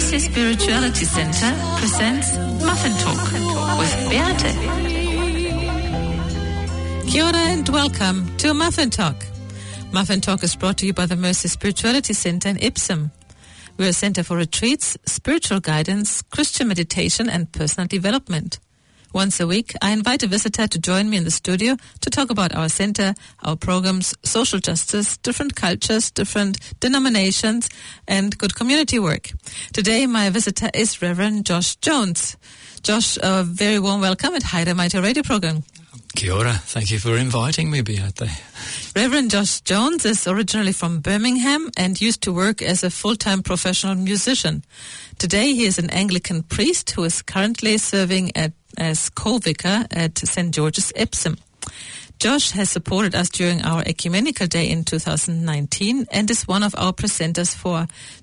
Mercy Spirituality Center presents Muffin Talk with Beate. Kia ora and welcome to Muffin Talk. Muffin Talk is brought to you by the Mercy Spirituality Center in Ipsum. We're a center for retreats, spiritual guidance, Christian meditation and personal development. Once a week, I invite a visitor to join me in the studio to talk about our center, our programs, social justice, different cultures, different denominations, and good community work. Today, my visitor is Reverend Josh Jones. Josh, a very warm welcome at Haere Maita radio program. Kia ora. Thank you for inviting me, Beate. Reverend Josh Jones is originally from Birmingham and used to work as a full-time professional musician. Today, he is an Anglican priest who is currently serving as co-vicar at St. George's, Epsom. Josh has supported us during our Ecumenical Day in 2019 and is one of our presenters for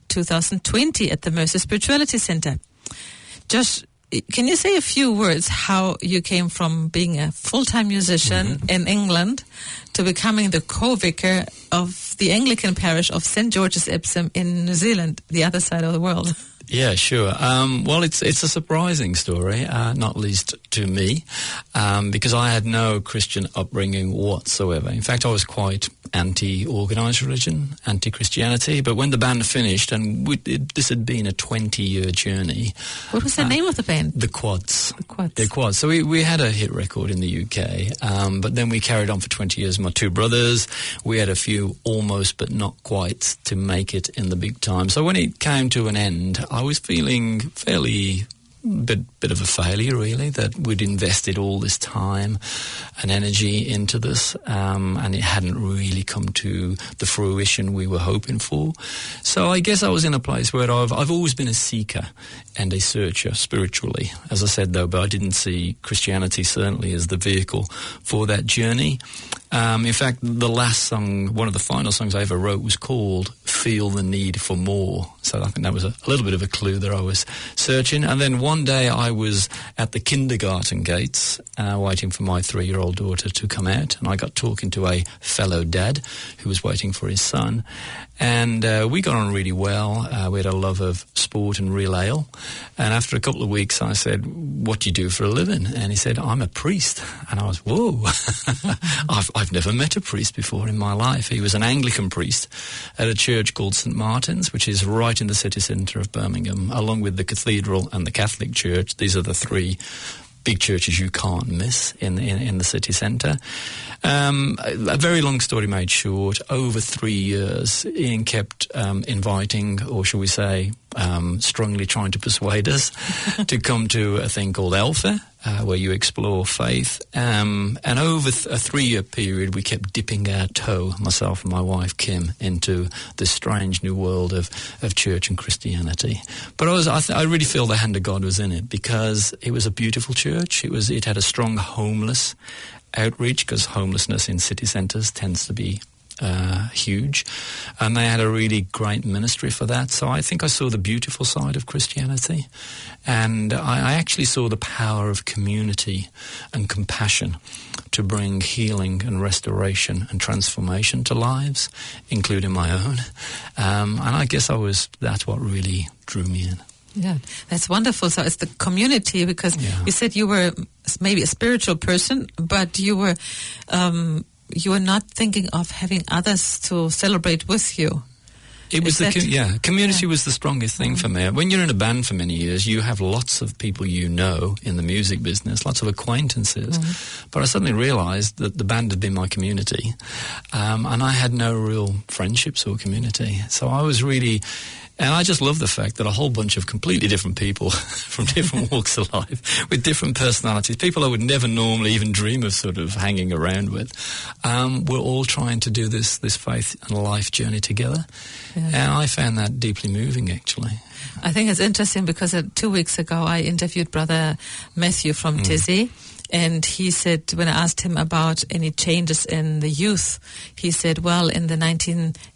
2020 at the Mercy Spirituality Center. Josh, can you say a few words how you came from being a full-time musician in England to becoming the co-vicar of the Anglican parish of St. George's, Epsom in New Zealand, the other side of the world? Yeah, sure. Well, it's a surprising story, not least to me, because I had no Christian upbringing whatsoever. In fact, I was quite anti-organised religion, anti-Christianity. But when the band finished, and this had been a 20-year journey. What was the name of the band? The Quads. The Quads. The Quads. So we had a hit record in the UK, but then we carried on for 20 years. My two brothers, we had a few almost but not quite to make it in the big time. So when it came to an end, I was feeling fairly bit of a failure, really, that we'd invested all this time and energy into this, and it hadn't really come to the fruition we were hoping for. So I guess I was in a place where I've always been a seeker and a searcher spiritually, as I said, though, but I didn't see Christianity certainly as the vehicle for that journey. In fact, the last song, one of the final songs I ever wrote was called Feel the Need for More. So I think that was a little bit of a clue that I was searching. And then one day I was at the kindergarten gates waiting for my 3-year-old daughter to come out. And I got talking to a fellow dad who was waiting for his son. And we got on really well. We had a love of sport and real ale. And after a couple of weeks, I said, what do you do for a living? And he said, I'm a priest. And I was, whoa, I've never met a priest before in my life. He was an Anglican priest at a church called St. Martin's, which is right in the city centre of Birmingham, along with the cathedral and the Catholic Church. These are the three big churches you can't miss in the city centre. A very long story made short, over 3 years, Ian kept inviting, or shall we say, strongly trying to persuade us to come to a thing called Alpha, where you explore faith. And over a 3-year period, we kept dipping our toe, myself and my wife Kim, into this strange new world of church and Christianity. But I really feel the hand of God was in it, because it was a beautiful church. It had a strong homeless outreach, because homelessness in city centres tends to be huge, and they had a really great ministry for that. So I think I saw the beautiful side of Christianity, and I actually saw the power of community and compassion to bring healing and restoration and transformation to lives, including my own. And I guess that's what really drew me in. Yeah, that's wonderful. So it's the community, because you said you were maybe a spiritual person, but you were not thinking of having others to celebrate with you. Community was the strongest thing for me. When you're in a band for many years, you have lots of people you know in the music business, lots of acquaintances. But I suddenly realised that the band had been my community, and I had no real friendships or community. So I was really... And I just love the fact that a whole bunch of completely different people from different walks of life, with different personalities, people I would never normally even dream of sort of hanging around with, we're all trying to do this faith and life journey together. Yeah. And I found that deeply moving, actually. I think it's interesting because 2 weeks ago I interviewed Brother Matthew from Tizzy. And he said, when I asked him about any changes in the youth, he said, well, in the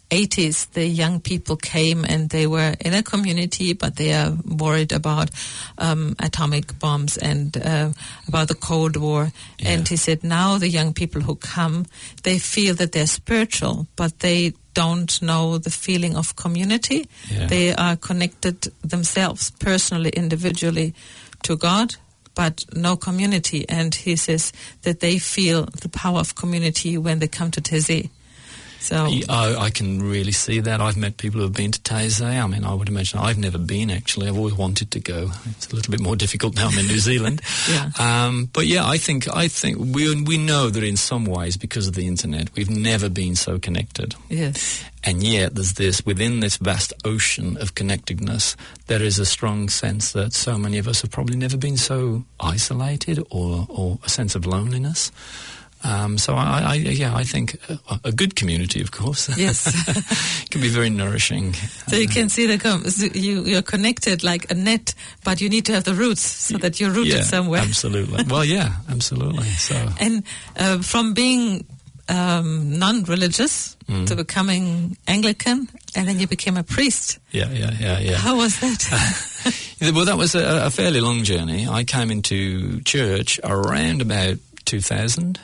80s, the young people came and they were in a community, but they are worried about atomic bombs and about the Cold War. Yeah. And he said now the young people who come, they feel that they're spiritual, but they don't know the feeling of community. Yeah. They are connected themselves, personally, individually, to God, but no community. And he says that they feel the power of community when they come to Taizé. So I can really see that. I've met people who have been to Taizé. I mean, I would imagine I've never been, actually. I've always wanted to go. It's a little bit more difficult now I'm in New Zealand. Yeah. But yeah, I think we know that in some ways, because of the internet, we've never been so connected. Yes. And yet there's within this vast ocean of connectedness, there is a strong sense that so many of us have probably never been so isolated or a sense of loneliness. So I think a good community, of course, yes, can be very nourishing. So you can see you're connected like a net, but you need to have the roots so that you're rooted somewhere. Absolutely. Well, yeah, absolutely. So and from being non-religious to becoming Anglican, and then you became a priest. Yeah. How was that? Well, that was a fairly long journey. I came into church around about 2000.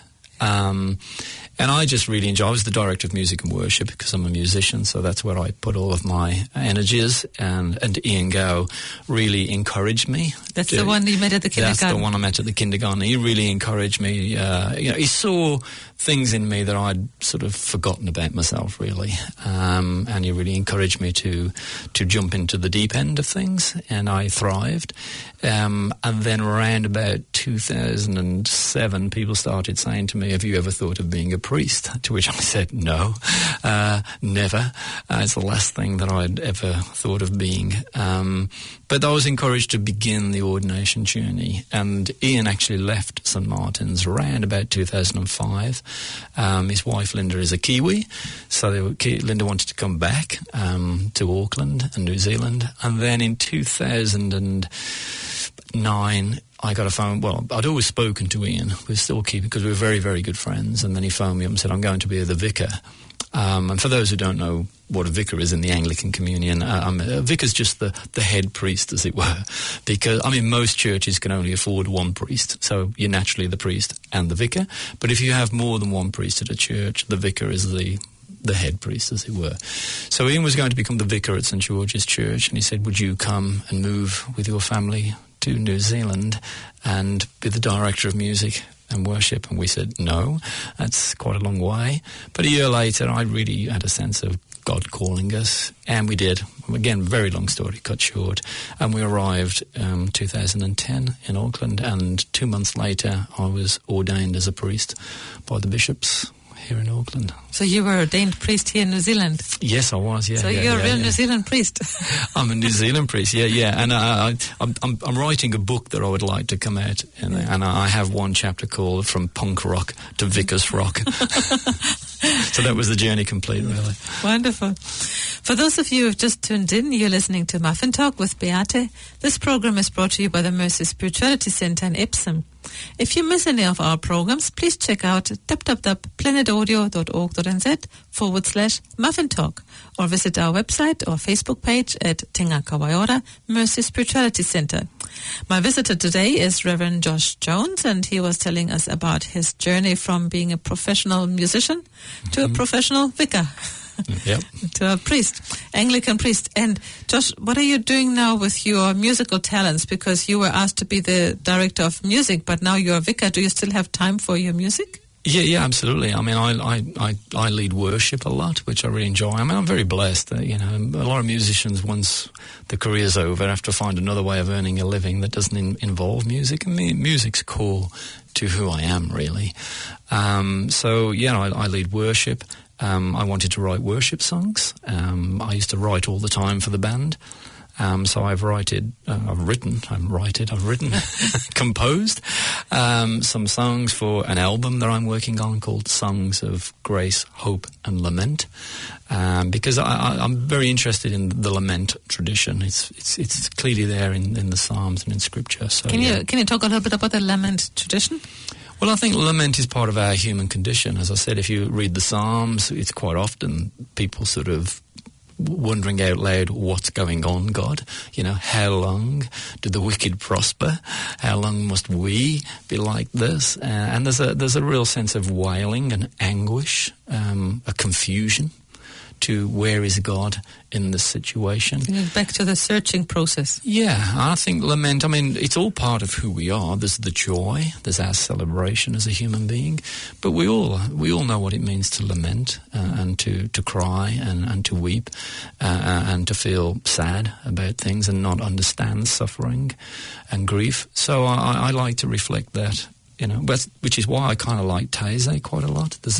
And I just really enjoy. I was the director of music and worship because I'm a musician, so that's where I put all of my energies. And Ian Gow really encouraged me. That's the one you met at the kindergarten. That's the one I met at the kindergarten. He really encouraged me. He saw things in me that I'd sort of forgotten about myself, really. And he really encouraged me to jump into the deep end of things, and I thrived. And then around about 2007, people started saying to me, "Have you ever thought of being a priest?" To which I said, "No, never." It's the last thing that I'd ever thought of being. But I was encouraged to begin the ordination journey. And Ian actually left St. Martin's around about 2005. His wife, Linda, is a Kiwi. So Linda wanted to come back to Auckland and New Zealand. And then in 2009, I got a phone. Well, I'd always spoken to Ian. We were still keeping, because we were very, very good friends. And then he phoned me up and said, "I'm going to be the vicar." And for those who don't know what a vicar is in the Anglican communion, a vicar's just the head priest, as it were. Because, most churches can only afford one priest. So you're naturally the priest and the vicar. But if you have more than one priest at a church, the vicar is the head priest, as it were. So Ian was going to become the vicar at St. George's Church, and he said, "Would you come and move with your family to New Zealand and be the director of music and worship?" And we said, "No, that's quite a long way." But a year later, I really had a sense of God calling us, and we did. Again, very long story cut short. And we arrived 2010 in Auckland, and 2 months later, I was ordained as a priest by the bishops here in Auckland. So you were ordained priest here in New Zealand? Yes, I was, yeah. So you're a real New Zealand priest? I'm a New Zealand priest, yeah. And I'm writing a book that I would like to come out, and I have one chapter called From Punk Rock to Vicar's Rock. So that was the journey complete, really. Wonderful. For those of you who have just tuned in, you're listening to Muffin Talk with Beate. This program is brought to you by the Mercy Spirituality Centre in Epsom. If you miss any of our programs, please check out planetaudio.org.nz/Muffin Talk, or visit our website or Facebook page at Tinga Kawaioara Mercy Spirituality Centre. My visitor today is Reverend Josh Jones, and he was telling us about his journey from being a professional musician to a professional vicar. Yep. To a priest, Anglican priest. And Josh, what are you doing now with your musical talents? Because you were asked to be the director of music, but now you're a vicar. Do you still have time for your music? Yeah, absolutely. I lead worship a lot, which I really enjoy. I'm very blessed that, a lot of musicians, once the career's over, have to find another way of earning a living that doesn't involve music. Music's core to who I am, really. I lead worship. I wanted to write worship songs. I used to write all the time for the band. So I've written, composed some songs for an album that I'm working on called Songs of Grace, Hope and Lament. Because I'm very interested in the lament tradition. It's clearly there in the Psalms and in Scripture. So can you talk a little bit about the lament tradition? Well, I think lament is part of our human condition. As I said, if you read the Psalms, it's quite often people sort of wondering out loud, what's going on, God? You know, how long do the wicked prosper? How long must we be like this? And there's a real sense of wailing and anguish, a confusion to where is God in this situation. Back to the searching process. Yeah, I think lament, I mean, it's all part of who we are. There's the joy, there's our celebration as a human being, but we all know what it means to lament and to cry and to weep and to feel sad about things and not understand suffering and grief. So I like to reflect that. You know, which is why I kind of like Taizé quite a lot. There's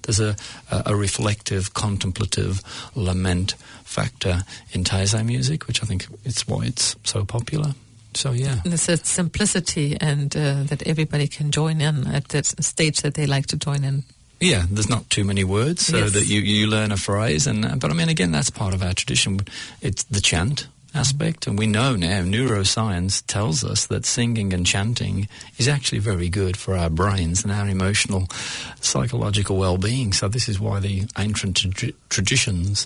a reflective, contemplative lament factor in Taizé music, which I think it's why it's so popular. So yeah, there's a simplicity and that everybody can join in at that stage that they like to join in. Yeah, there's not too many words, so yes. that you learn a phrase, but I mean, again, that's part of our tradition. It's the chant aspect, and we know now, neuroscience tells us that singing and chanting is actually very good for our brains and our emotional, psychological well-being. So this is why the ancient traditions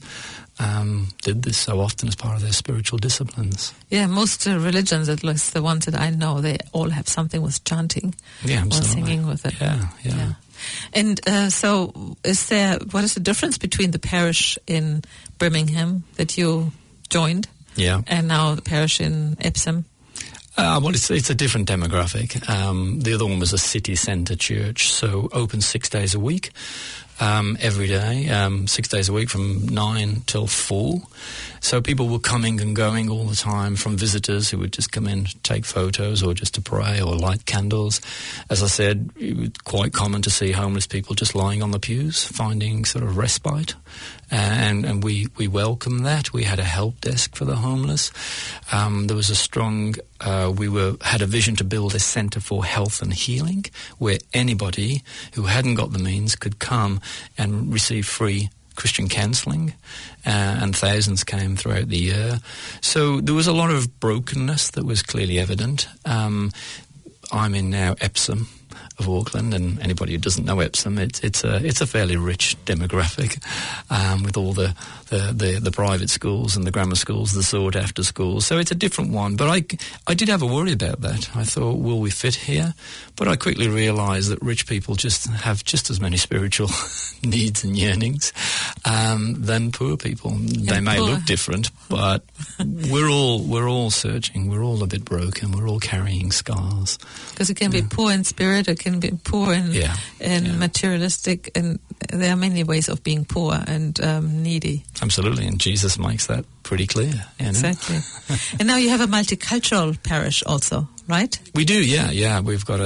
did this so often as part of their spiritual disciplines. Yeah, most religions, at least the ones that I know, they all have something with chanting or singing with it. Yeah. And so what is the difference between the parish in Birmingham that you joined and now the parish in Epsom? Well, it's a different demographic. The other one was a city centre church, so open 6 days a week, every day, 6 days a week from 9 till 4. So people were coming and going all the time, from visitors who would just come in, take photos or just to pray or light candles. As I said, it was quite common to see homeless people just lying on the pews, finding sort of respite. And we welcomed that. We had a help desk for the homeless. There was a strong, had a vision to build a centre for health and healing, where anybody who hadn't got the means could come and receive free Christian counselling, and thousands came throughout the year. So there was a lot of brokenness that was clearly evident. I'm in now Epsom of Auckland, and anybody who doesn't know Epsom, it's a fairly rich demographic, with all the private schools and the grammar schools, the sought after schools. So it's a different one. But I did have a worry about that. I thought, will we fit here? But I quickly realised that rich people have just as many spiritual needs and yearnings than poor people. They may look different, but we're all searching. We're all a bit broken. We're all carrying scars. Because it can be poor in spirit, it can be poor in materialistic, and there are many ways of being poor and needy. Absolutely, and Jesus makes that pretty clear. You know? Exactly. And now you have a multicultural parish also, right? We do, yeah. We've got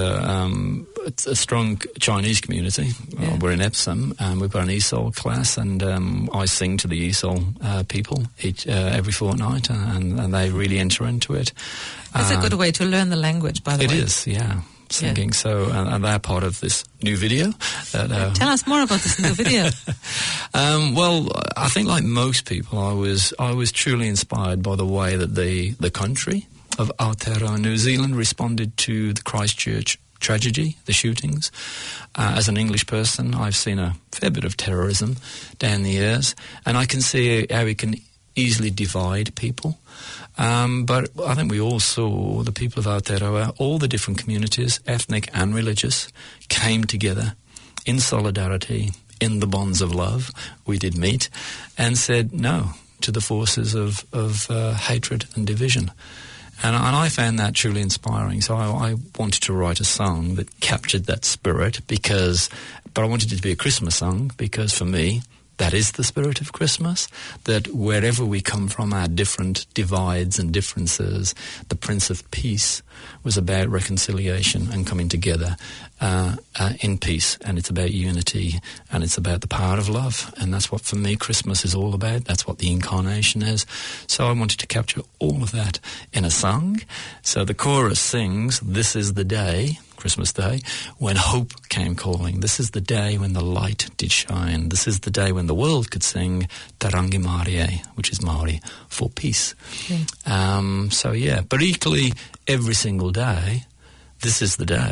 a strong Chinese community. Yeah. We're in Epsom, we've got an ESOL class, and I sing to the ESOL people every fortnight, and they really enter into it. It's a good way to learn the language, by the way. It is, yeah. Singing, yeah. So, and they're part of this new video. Tell us more about this new video. Well, I think like most people, I was truly inspired by the way that the country of Aotearoa, New Zealand, responded to the Christchurch tragedy, the shootings. As an English person, I've seen a fair bit of terrorism down the years, and I can see how it can easily divide people. But I think we all saw the people of Aotearoa, all the different communities, ethnic and religious, came together in solidarity, in the bonds of love. We did meet and said no to the forces of hatred and division. And I found that truly inspiring. So I wanted to write a song that captured that spirit, but I wanted it to be a Christmas song because for me, that is the spirit of Christmas, that wherever we come from, our different divides and differences, the Prince of Peace was about reconciliation and coming together in peace. And it's about unity, and it's about the power of love. And that's what, for me, Christmas is all about. That's what the incarnation is. So I wanted to capture all of that in a song. So the chorus sings, "This is the day," Christmas Day, "when hope came calling. This is the day when the light did shine. This is the day when the world could sing Tarangi Mārie," which is Māori for peace. Yeah. But equally, every single day, this is the day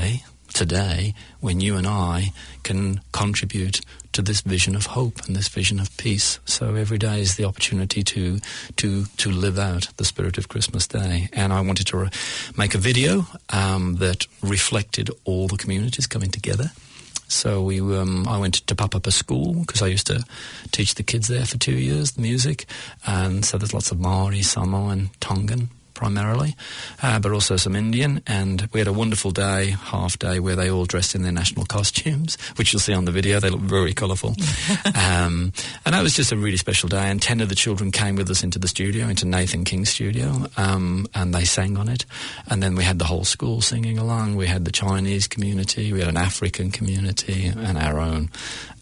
today when you and I can contribute to this vision of hope and this vision of peace. So every day is the opportunity to live out the spirit of Christmas Day. And I wanted to make a video that reflected all the communities coming together. So I went to Papapa School because I used to teach the kids there for 2 years, the music. And so there's lots of Maori, Samoan, Tongan primarily, but also some Indian. And we had a wonderful day, half day, where they all dressed in their national costumes, which you'll see on the video. They look very colourful. And that was just a really special day. And 10 of the children came with us into the studio, into Nathan King's studio, and they sang on it. And then we had the whole school singing along. We had the Chinese community, we had an African community, and our own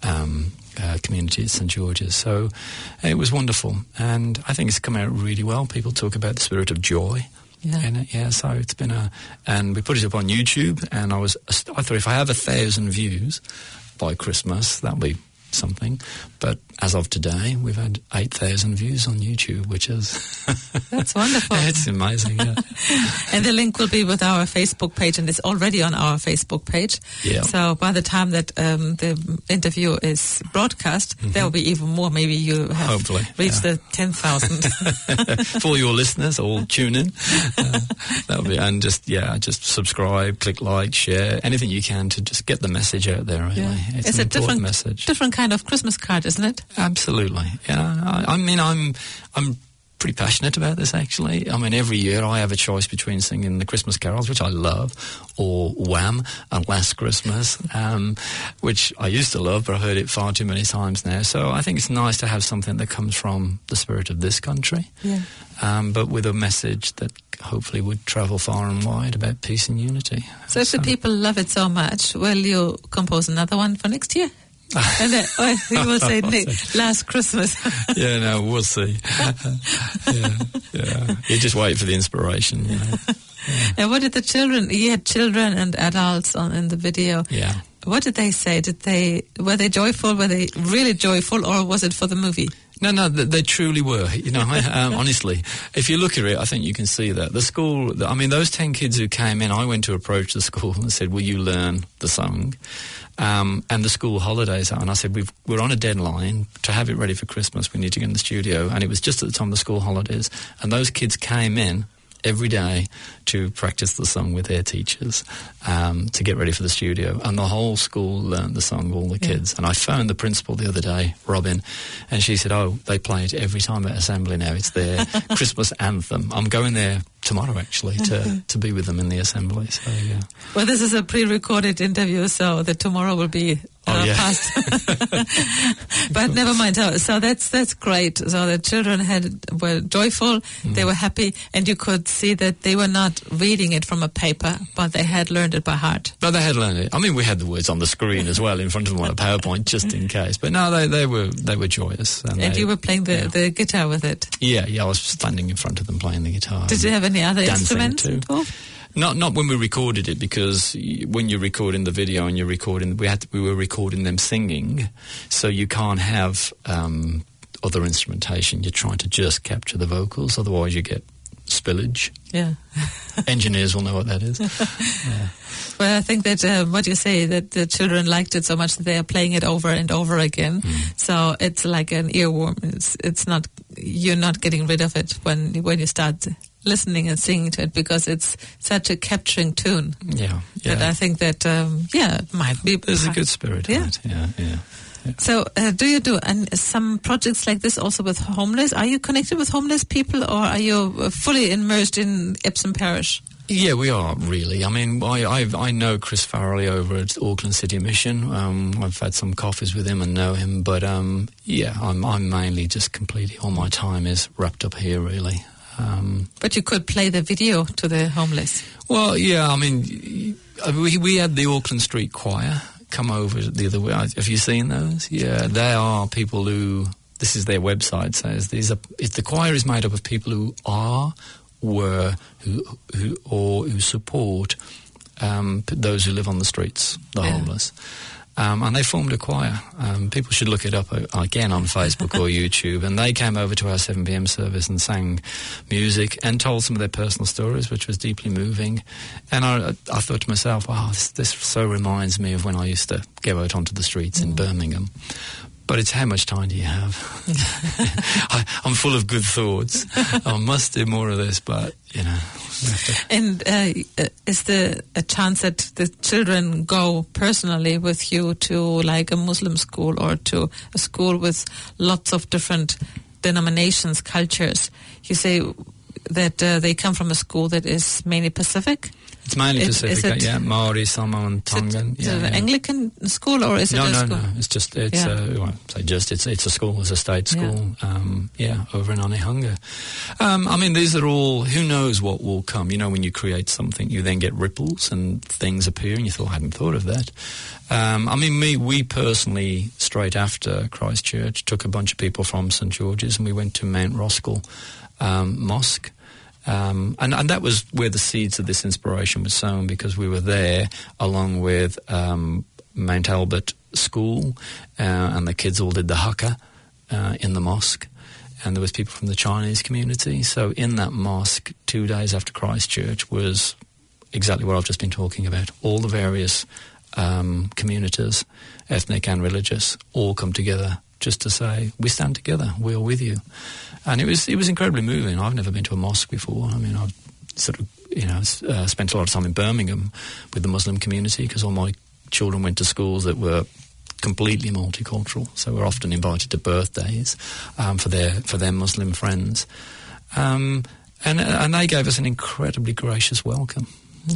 community at St George's. So it was wonderful, and I think it's come out really well. People talk about the spirit of joy. Yeah. So it's been and we put it up on YouTube, and I thought if I have 1,000 views by Christmas, that'll be something. But as of today, we've had 8,000 views on YouTube, which is that's wonderful. It's amazing. Yeah. And the link will be with our Facebook page, and it's already on our Facebook page. Yeah. So by the time that the interview is broadcast, there will be even more. Maybe you have hopefully reached the 10,000. For your listeners, all tune in. That'll be, and just subscribe, click like, share, anything you can to just get the message out there. Really. Yeah. It's an important message. Different kind of Christmas card, isn't it? Absolutely. Yeah. I mean, I'm pretty passionate about this, actually. I mean, every year I have a choice between singing the Christmas carols, which I love, or Wham! And Last Christmas, which I used to love, but I've heard it far too many times now. So I think it's nice to have something that comes from the spirit of this country, but with a message that hopefully would travel far and wide about peace and unity. So if the people love it so much, will you compose another one for next year? And then he will say, Last Christmas. Yeah, no, we'll see. Yeah. You just wait for the inspiration, you know. Yeah. And what did the children, you had children and adults in the video. Yeah. What did they say? Were they joyful? Were they really joyful, or was it for the movie? No, they truly were. You know, honestly, if you look at it, I think you can see that. The school, I mean, those 10 kids who came in, I went to approach the school and said, will you learn the song? And the school holidays are, and I said, we're on a deadline to have it ready for Christmas. We need to get in the studio. And it was just at the time of the school holidays. And those kids came in every day to practice the song with their teachers, to get ready for the studio. And the whole school learned the song, all the kids. And I phoned the principal the other day, Robin, and she said, they play it every time at assembly now. It's their Christmas anthem. I'm going there tomorrow, actually, to be with them in the assembly. So, yeah. Well, this is a pre-recorded interview, so the tomorrow will be past. But never mind. So that's great. So the children were joyful, they were happy, and you could see that they were not reading it from a paper, but they had learned it by heart. But they had learned it. I mean, we had the words on the screen as well in front of them on a PowerPoint, just in case. But no, they were joyous. And you were playing the guitar with it? Yeah, I was standing in front of them playing the guitar. Did you have any other instruments involved? Not when we recorded it, because when you're recording the video and you're recording, we were recording them singing, so you can't have other instrumentation. You're trying to just capture the vocals, otherwise you get spillage. Yeah. Engineers will know what that is. Yeah. Well, I think that what you say, that the children liked it so much that they are playing it over and over again. So it's like an earworm. It's not, you're not getting rid of it when you start listening and singing to it, because it's such a capturing tune. Yeah. But I think that it might be. There's a good spirit in it. Yeah. So do you do some projects like this also with homeless? Are you connected with homeless people, or are you fully immersed in Epsom Parish? Yeah, we are, really. I mean, I know Chris Farrelly over at Auckland City Mission. I've had some coffees with him and know him, but I'm mainly just completely, all my time is wrapped up here, really. But you could play the video to the homeless. Well, yeah, I mean, we had the Auckland Street Choir come over the other way. Have you seen those? Yeah, they are people who, this is their website says, the choir is made up of people who are, were, who support those who live on the streets, the homeless. And they formed a choir. People should look it up again on Facebook or YouTube. And they came over to our 7 p.m. service and sang music and told some of their personal stories, which was deeply moving. And I thought to myself, wow, this so reminds me of when I used to go out onto the streets in Birmingham. But it's how much time do you have? I'm full of good thoughts. I must do more of this, but, you know. And is there a chance that the children go personally with you to like a Muslim school or to a school with lots of different denominations, cultures? You say that they come from a school that is mainly Pacific? It's mainly Pacific, Maori, Samoan, Tongan. Is it an Anglican school or is it a school? No. It's a school, it's a state school, over in Onehunga. I mean, these are all, who knows what will come. You know, when you create something, you then get ripples and things appear and you thought, I hadn't thought of that. We personally, straight after Christchurch, took a bunch of people from St. George's and we went to Mount Roskill Mosque. And that was where the seeds of this inspiration was sown, because we were there along with Mount Albert School, and the kids all did the haka in the mosque, and there was people from the Chinese community. So in that mosque, 2 days after Christchurch, was exactly what I've just been talking about. All the various communities, ethnic and religious, all come together just to say, we stand together, we are with you. And it was incredibly moving. I've never been to a mosque before. I mean, I've sort of, spent a lot of time in Birmingham with the Muslim community because all my children went to schools that were completely multicultural. So we're often invited to birthdays for their Muslim friends. And they gave us an incredibly gracious welcome,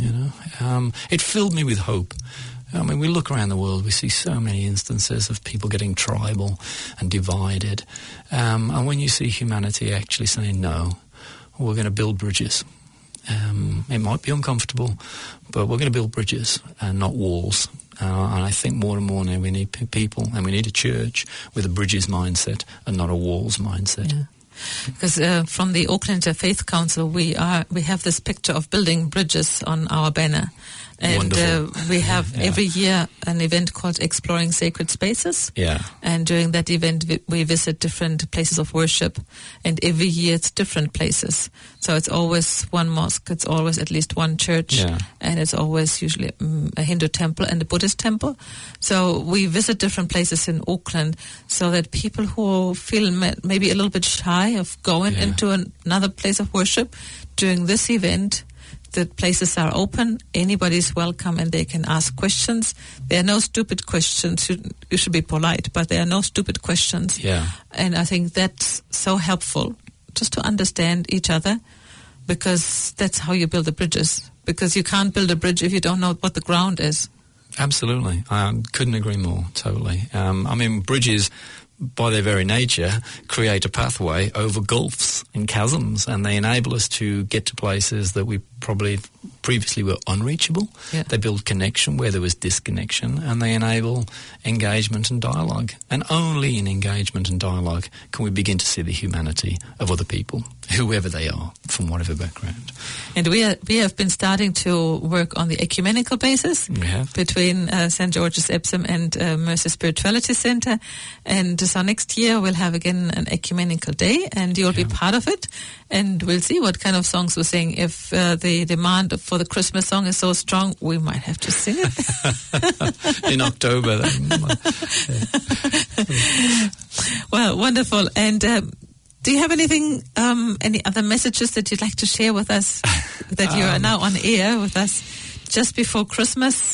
It filled me with hope. I mean, we look around the world, we see so many instances of people getting tribal and divided. And when you see humanity actually saying, no, we're going to build bridges. It might be uncomfortable, but we're going to build bridges and not walls. And I think more and more now we need people and we need a church with a bridges mindset and not a walls mindset. Yeah. Because from the Auckland Faith Council, we have this picture of building bridges on our banner. And we have every year an event called Exploring Sacred Spaces. Yeah. And during that event, we visit different places of worship. And every year it's different places. So it's always one mosque, it's always at least one church. Yeah. And it's always usually a Hindu temple and a Buddhist temple. So we visit different places in Auckland so that people who feel maybe a little bit shy of going into another place of worship during this event, the places are open, anybody's welcome, and they can ask questions. There are no stupid questions. You should be polite, but there are no stupid questions. Yeah. And I think that's so helpful, just to understand each other, because that's how you build the bridges. Because you can't build a bridge if you don't know what the ground is. Absolutely. I couldn't agree more, totally. Bridges, by their very nature, create a pathway over gulfs and chasms, and they enable us to get to places that we probably previously were unreachable. Yeah. They build connection where there was disconnection, and they enable engagement and dialogue. And only in engagement and dialogue can we begin to see the humanity of other people, whoever they are, from whatever background. And we have been starting to work on the ecumenical basis between St. George's Epsom and Mercy Spirituality Centre. And so next year we'll have again an ecumenical day, and you'll be part of it. And we'll see what kind of songs we sing. If the demand for the Christmas song is so strong, we might have to sing it. In October. Well, wonderful. And do you have anything, any other messages that you'd like to share with us, that you are now on air with us just before Christmas?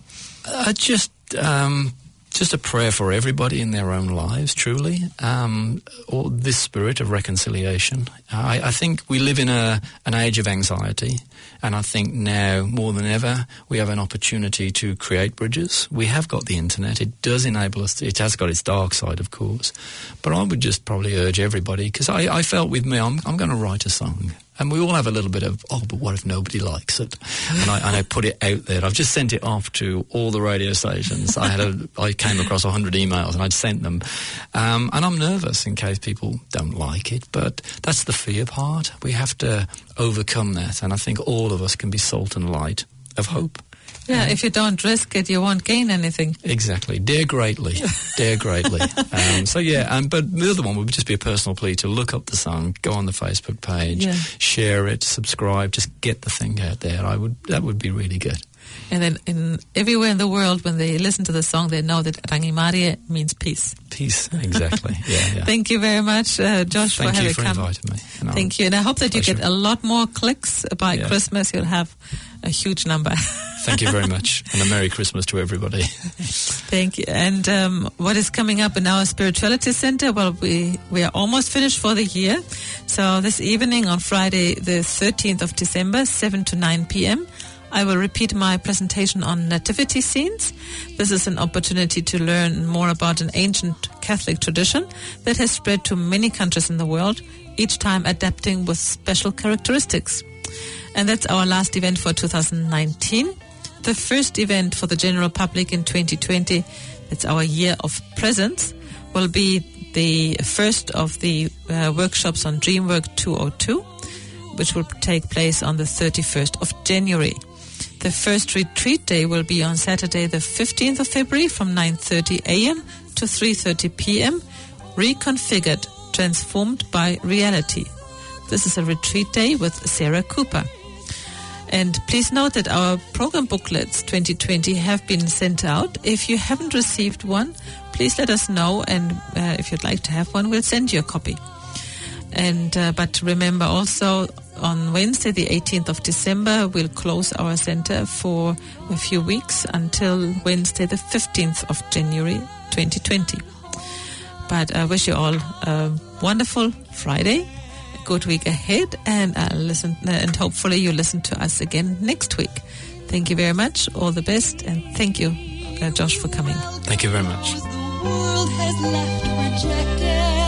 Just a prayer for everybody in their own lives, truly. Or this spirit of reconciliation. I think we live in an age of anxiety, and I think now more than ever we have an opportunity to create bridges. We have got the internet; it does enable us. It has got its dark side, of course, but I would just probably urge everybody, because I felt with me, I'm going to write a song. And we all have a little bit of, but what if nobody likes it? And I put it out there. I've just sent it off to all the radio stations. I came across 100 emails and I'd sent them. And I'm nervous in case people don't like it. But that's the fear part. We have to overcome that. And I think all of us can be salt and light of hope. Yeah, if you don't risk it, you won't gain anything. Exactly. Dare greatly. Dare greatly. But the other one would just be a personal plea to look up the song, go on the Facebook page, share it, subscribe, just get the thing out there. That would be really good. And then everywhere in the world, when they listen to the song, they know that Rangimarie means peace. Peace, exactly. Yeah. Thank you very much, Josh, for having come. Thank you for inviting me. Thank you. And I hope that you get a lot more clicks by Christmas. You'll have a huge number. Thank you very much. And a Merry Christmas to everybody. Thank you. And what is coming up in our Spirituality Center? Well, we are almost finished for the year. So this evening on Friday, the 13th of December, 7 to 9 p.m., I will repeat my presentation on nativity scenes. This is an opportunity to learn more about an ancient Catholic tradition that has spread to many countries in the world, each time adapting with special characteristics. And that's our last event for 2019. The first event for the general public in 2020, that's our year of presence, will be the first of the workshops on Dreamwork 202, which will take place on the 31st of January. The first retreat day will be on Saturday, the 15th of February from 9:30 a.m. to 3:30 p.m. Reconfigured, transformed by reality. This is a retreat day with Sarah Cooper. And please note that our program booklets 2020 have been sent out. If you haven't received one, please let us know. And if you'd like to have one, we'll send you a copy. And but remember also, on Wednesday, the 18th of December, we'll close our center for a few weeks until Wednesday, the 15th of January, 2020. But I wish you all a wonderful Friday, a good week ahead, and and hopefully you listen to us again next week. Thank you very much. All the best, and thank you, Josh, for coming. Thank you very much. The world has left rejected.